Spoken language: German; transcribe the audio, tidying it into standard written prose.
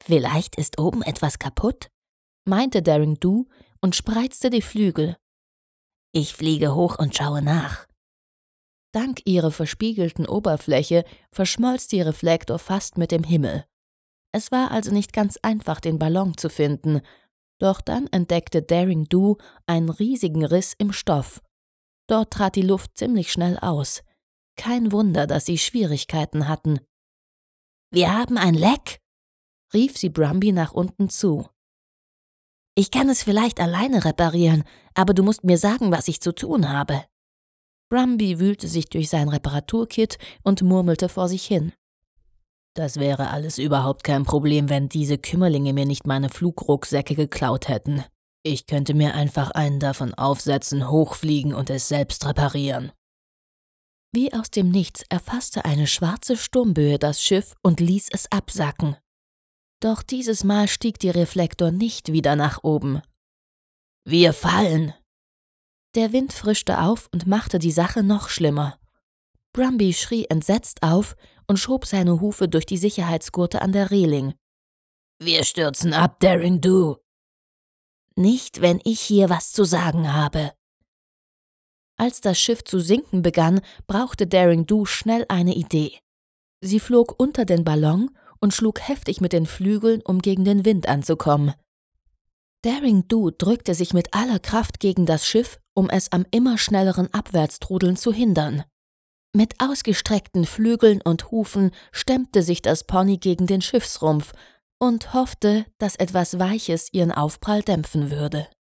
Vielleicht ist oben etwas kaputt, meinte Daring Do und spreizte die Flügel. Ich fliege hoch und schaue nach. Dank ihrer verspiegelten Oberfläche verschmolz die Reflektor fast mit dem Himmel. Es war also nicht ganz einfach, den Ballon zu finden, doch dann entdeckte Daring Do einen riesigen Riss im Stoff. Dort trat die Luft ziemlich schnell aus. Kein Wunder, dass sie Schwierigkeiten hatten. »Wir haben ein Leck«, rief sie Brumby nach unten zu. »Ich kann es vielleicht alleine reparieren, aber du musst mir sagen, was ich zu tun habe.« Brumby wühlte sich durch sein Reparaturkit und murmelte vor sich hin. »Das wäre alles überhaupt kein Problem, wenn diese Kümmerlinge mir nicht meine Flugrucksäcke geklaut hätten. Ich könnte mir einfach einen davon aufsetzen, hochfliegen und es selbst reparieren.« Wie aus dem Nichts erfasste eine schwarze Sturmböe das Schiff und ließ es absacken. Doch dieses Mal stieg die Reflektor nicht wieder nach oben. »Wir fallen!« Der Wind frischte auf und machte die Sache noch schlimmer. Brumby schrie entsetzt auf und schob seine Hufe durch die Sicherheitsgurte an der Reling. »Wir stürzen ab, Daring Do!« »Nicht, wenn ich hier was zu sagen habe.« Als das Schiff zu sinken begann, brauchte Daring Do schnell eine Idee. Sie flog unter den Ballon und schlug heftig mit den Flügeln, um gegen den Wind anzukommen. Daring Do drückte sich mit aller Kraft gegen das Schiff, um es am immer schnelleren Abwärtstrudeln zu hindern. Mit ausgestreckten Flügeln und Hufen stemmte sich das Pony gegen den Schiffsrumpf und hoffte, dass etwas Weiches ihren Aufprall dämpfen würde.